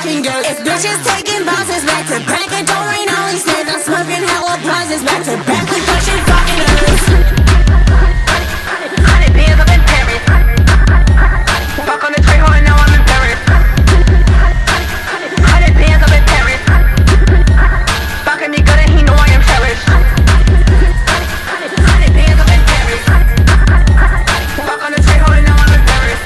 fucking girl. It's bitches taking bosses back to back and don't rain only Smith. I'm smoking hella pauses back to back. We pushing fucking earth. 100 bands up in Paris. Fuck on the tree hole and now I'm in Paris. 100 bands up in Paris. Fucking me good and he know I am cherished. 100 bands up in Paris. Fuck on the tree hole and now I'm in Paris.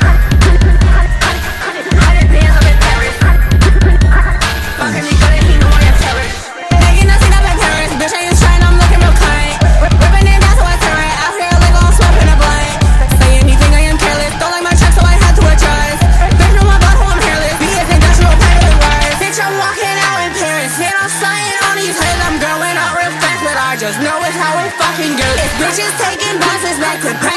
100 bands up in Paris. Fucking me good and he know I am cherished. Making nothing up in Paris, bitch I ain't trying, I'm looking real kind. Ripping it down so I turn right out here like I'm smoking a blunt. Say anything, I am careless, don't like my check so I had to adjust. Bitch know my butthole, I'm hairless, be as industrial pilot words. Bitch I'm walking out in Paris, and I'm slaying on these hoods. I'm growing up real fast, but I just know it's how it fucking goes. It's bitches taking bosses back to back.